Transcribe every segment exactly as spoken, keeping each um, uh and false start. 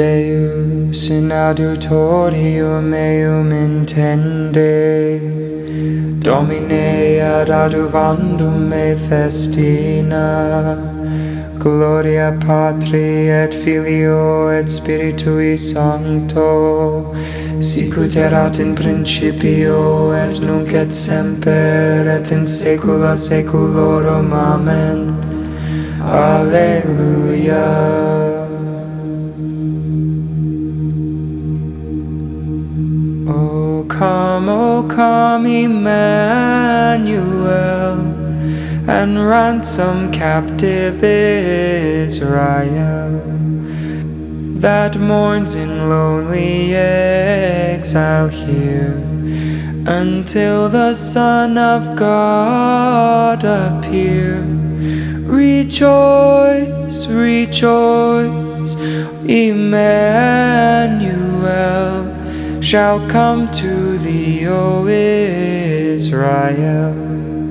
Deus in adiutorium meum intende, Domine ad aduvandum me festina, Gloria Patri et Filio et Spiritui Sancto, sicut erat in principio et nunc et semper et in saecula saeculorum. Amen. Alleluia. O come, O come, Emmanuel, and ransom captive Israel, that mourns in lonely exile here, until the Son of God appear. Rejoice, rejoice, Emmanuel shall come to thee, O Israel.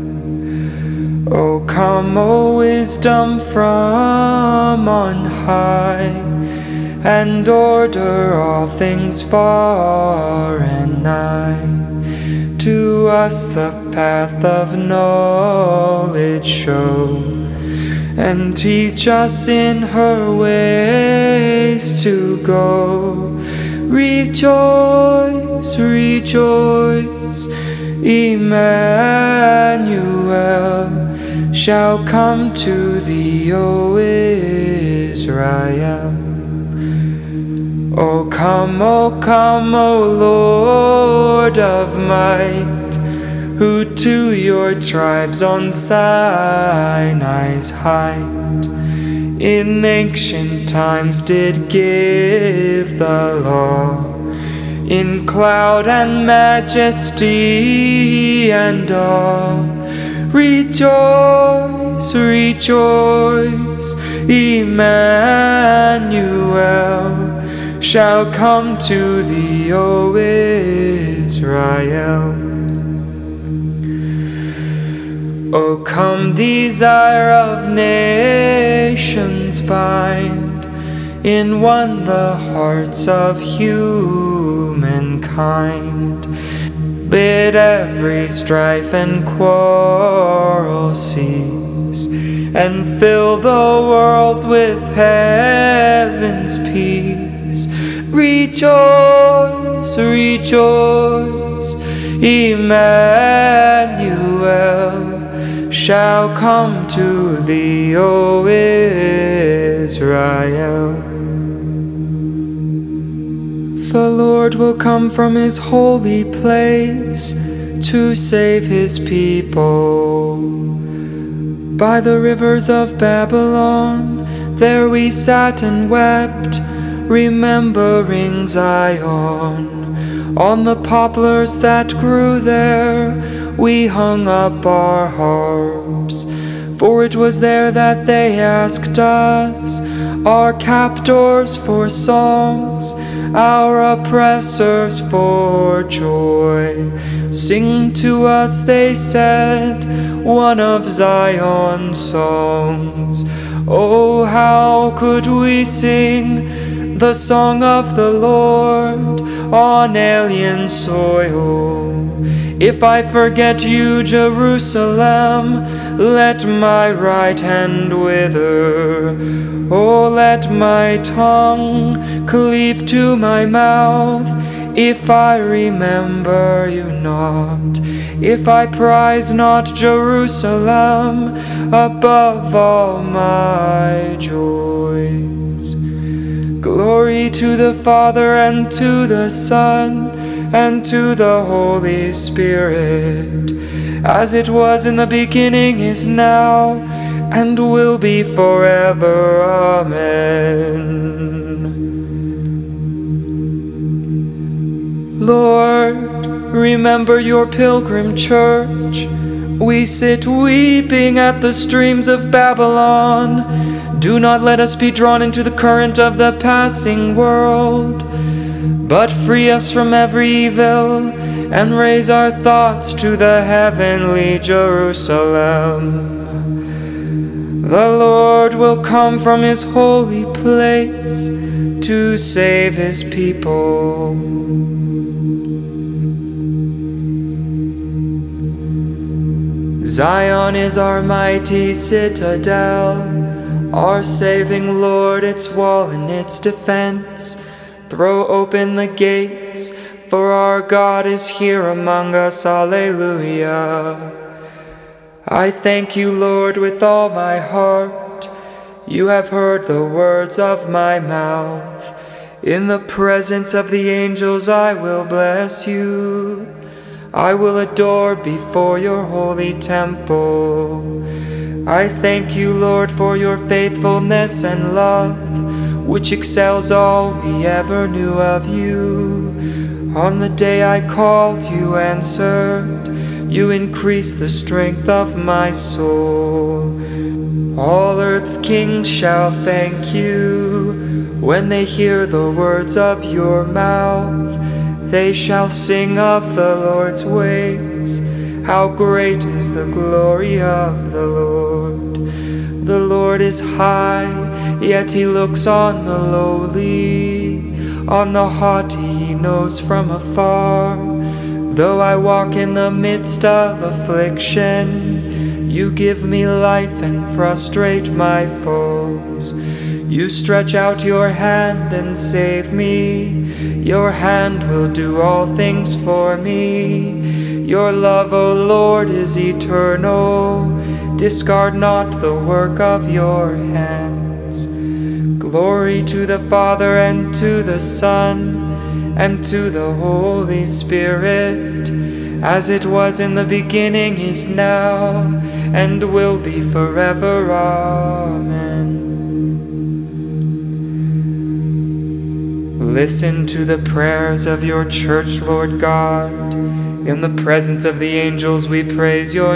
O come, O wisdom from on high, and order all things far and nigh. To us the path of knowledge show, and teach us in her ways to go. Rejoice, rejoice, Emmanuel shall come to thee, O Israel. O come, O come, O Lord of might, who to your tribes on Sinai's height in ancient times did give the law, in cloud and majesty and awe. Rejoice, rejoice, Emmanuel shall come to thee, O Israel. O come, desire of nations, bind in one the hearts of humankind. Bid every strife and quarrel cease, and fill the world with heaven's peace. Rejoice, rejoice, Emmanuel shall come to thee, O Israel. The Lord will come from his holy place to save his people. By the rivers of Babylon, there we sat and wept, remembering Zion. On the poplars that grew there, we hung up our harps, for it was there that they asked us, our captors for songs, our oppressors for joy. Sing to us, they said, one of Zion's songs. Oh, how could we sing the song of the Lord on alien soil? If I forget you, Jerusalem, let my right hand wither. Oh, let my tongue cleave to my mouth, if I remember you not, if I prize not Jerusalem above all my joys. Glory to the Father, and to the Son, and to the Holy Spirit, as it was in the beginning, is now, and will be forever. Amen. Lord, remember your pilgrim church. We sit weeping at the streams of Babylon. Do not let us be drawn into the current of the passing world, but free us from every evil, and raise our thoughts to the heavenly Jerusalem. The Lord will come from his holy place to save his people. Zion is our mighty citadel, our saving Lord, its wall and its defense. Throw open the gates, for our God is here among us. Alleluia. I thank you, Lord, with all my heart. You have heard the words of my mouth. In the presence of the angels I will bless you. I will adore before your holy temple. I thank you, Lord, for your faithfulness and love, which excels all we ever knew of you. On the day I called, you answered. You increased the strength of my soul. All earth's kings shall thank you when they hear the words of your mouth. They shall sing of the Lord's ways. How great is the glory of the Lord. The Lord is high, yet he looks on the lowly. On the haughty he knows from afar. Though I walk in the midst of affliction, you give me life and frustrate my foes. You stretch out your hand and save me. Your hand will do all things for me. Your love, O Lord, is eternal. Discard not the work of your hands. Glory to the Father and to the Son and to the Holy Spirit, as it was in the beginning, is now, and will be forever. Amen. Listen to the prayers of your church, Lord God. In the presence of the angels we praise your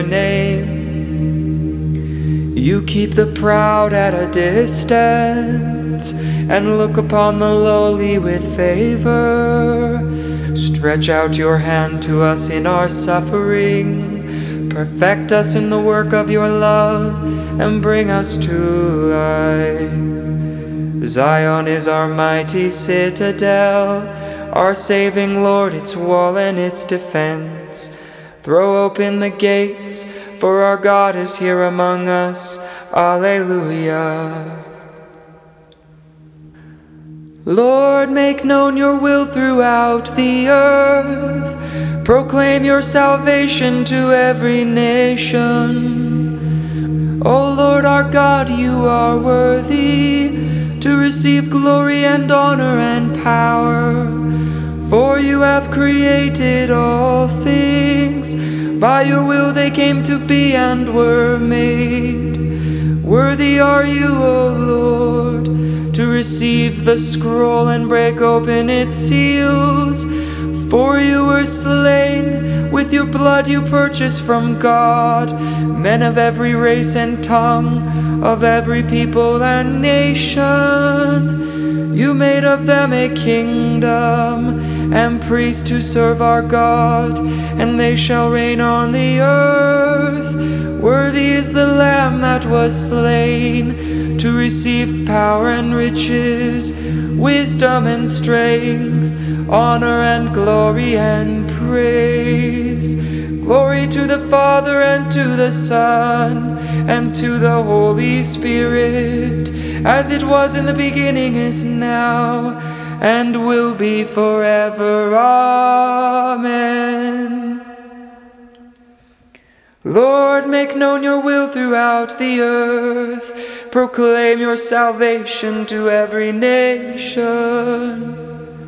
name. You keep the proud at a distance and look upon the lowly with favor. Stretch out your hand to us in our suffering. Perfect us in the work of your love and bring us to life. Zion is our mighty citadel, our saving Lord, its wall and its defense. Throw open the gates, for our God is here among us. Alleluia. Lord, make known your will throughout the earth. Proclaim your salvation to every nation. O Lord our God, you are worthy to receive glory and honor and power. For you have created all things. By your will they came to be and were made. Worthy are you, O Lord, to receive the scroll and break open its seals. For you were slain, with your blood you purchased from God men of every race and tongue, of every people and nation. You made of them a kingdom and priests to serve our God, and they shall reign on the earth. Worthy is the Lamb that was slain to receive power and riches, wisdom and strength, honor and glory and praise. Glory to the Father and to the Son and to the Holy Spirit, as it was in the beginning, is now, and will be forever. Amen. Lord, make known your will throughout the earth. Proclaim your salvation to every nation.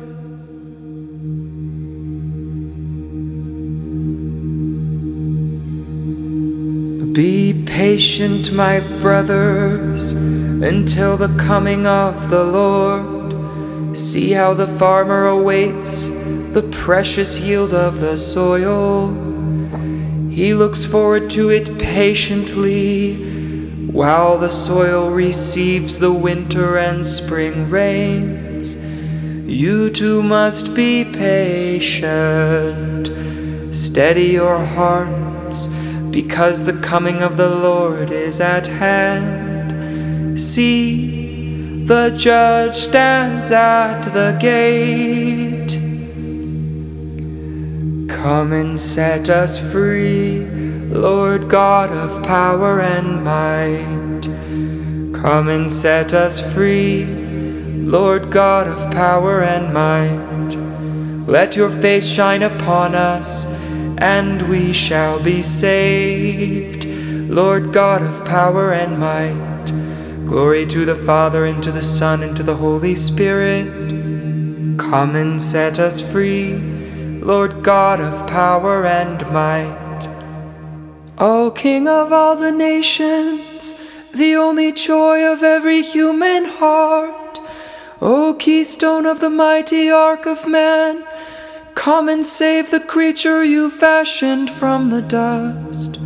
Be patient, my brothers, until the coming of the Lord. See how the farmer awaits the precious yield of the soil. He looks forward to it patiently, while the soil receives the winter and spring rains. You too must be patient. Steady your hearts, because the coming of the Lord is at hand. See, the judge stands at the gate. Come and set us free, Lord God of power and might. Come and set us free, Lord God of power and might. Let your face shine upon us, and we shall be saved, Lord God of power and might. Glory to the Father, and to the Son, and to the Holy Spirit. Come and set us free, Lord God of power and might. O King of all the nations, the only joy of every human heart, O keystone of the mighty ark of man, come and save the creature you fashioned from the dust.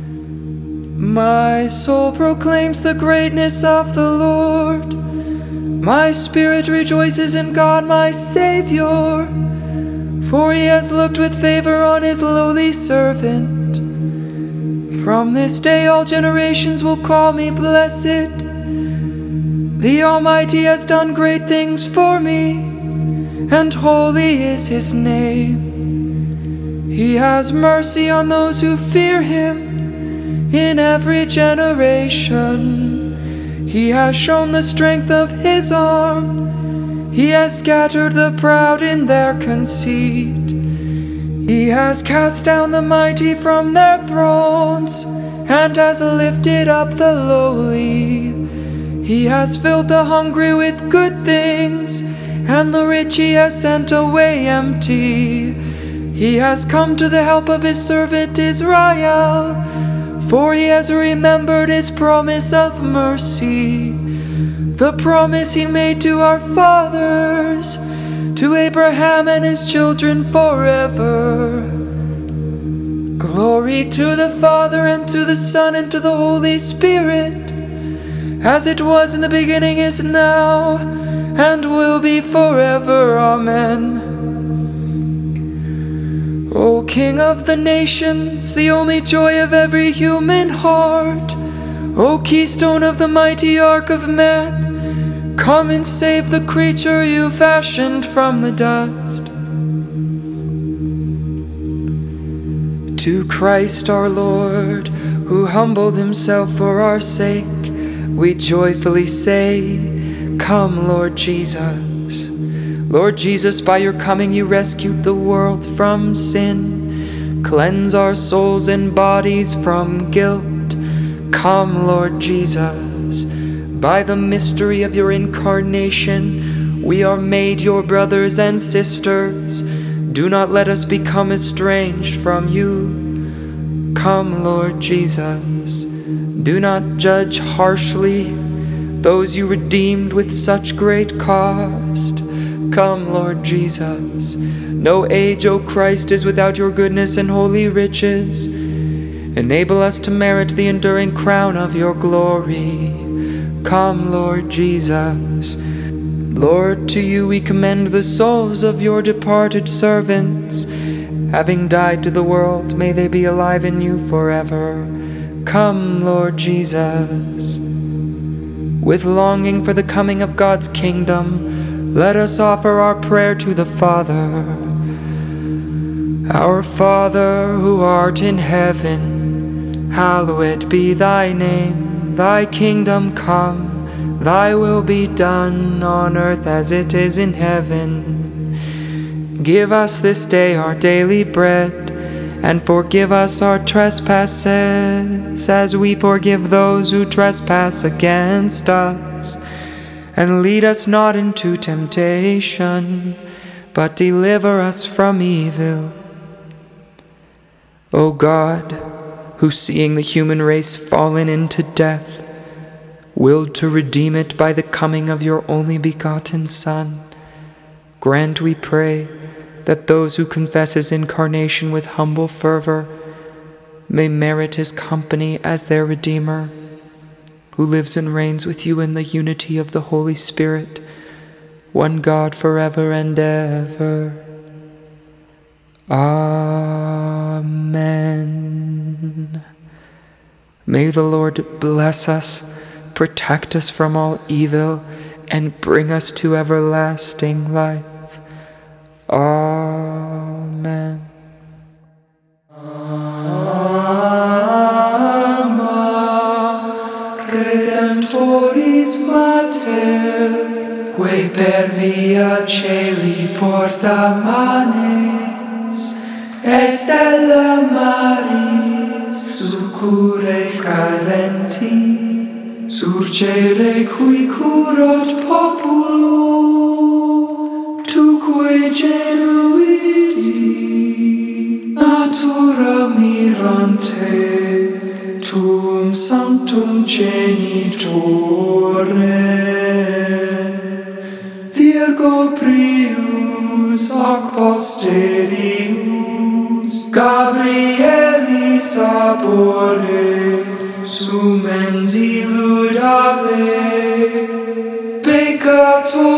My soul proclaims the greatness of the Lord. My spirit rejoices in God my Savior, for he has looked with favor on his lowly servant. From this day all generations will call me blessed. The Almighty has done great things for me, and holy is his name. He has mercy on those who fear him in every generation. He has shown the strength of his arm. He has scattered the proud in their conceit. He has cast down the mighty from their thrones, and has lifted up the lowly. He has filled the hungry with good things, and the rich he has sent away empty. He has come to the help of his servant Israel, for he has remembered his promise of mercy, the promise he made to our fathers, to Abraham and his children forever. Glory to the Father, and to the Son, and to the Holy Spirit, as it was in the beginning, is now, and will be forever. Amen. O King of the nations, the only joy of every human heart, O keystone of the mighty ark of man, come and save the creature you fashioned from the dust. To Christ our Lord, who humbled himself for our sake, we joyfully say, Come, Lord Jesus. Lord Jesus, by your coming you rescued the world from sin. Cleanse our souls and bodies from guilt. Come, Lord Jesus. By the mystery of your incarnation, we are made your brothers and sisters. Do not let us become estranged from you. Come, Lord Jesus. Do not judge harshly those you redeemed with such great cost. Come, Lord Jesus. No age, O Christ, is without your goodness and holy riches. Enable us to merit the enduring crown of your glory. Come, Lord Jesus. Lord, to you we commend the souls of your departed servants. Having died to the world, may they be alive in you forever. Come, Lord Jesus. With longing for the coming of God's kingdom, let us offer our prayer to the Father. Our Father, who art in heaven, hallowed be thy name. Thy kingdom come. Thy will be done on earth as it is in heaven. Give us this day our daily bread, and forgive us our trespasses, as we forgive those who trespass against us. And lead us not into temptation, but deliver us from evil. O God, who seeing the human race fallen into death, willed to redeem it by the coming of your only begotten Son, grant, we pray, that those who confess his incarnation with humble fervor may merit his company as their Redeemer, who lives and reigns with you in the unity of the Holy Spirit, one God forever and ever. Amen. May the Lord bless us, protect us from all evil, and bring us to everlasting life. Amen. Alma Redemptoris Mater, que per via celi porta manes, et stella Maris succurre carenti, surgere qui curat populo, tuque genuisti, natura mirante, tuum sanctum genitore, Virgo prius ac posterius, Gabrieli sabore, sumens illud ave, peccator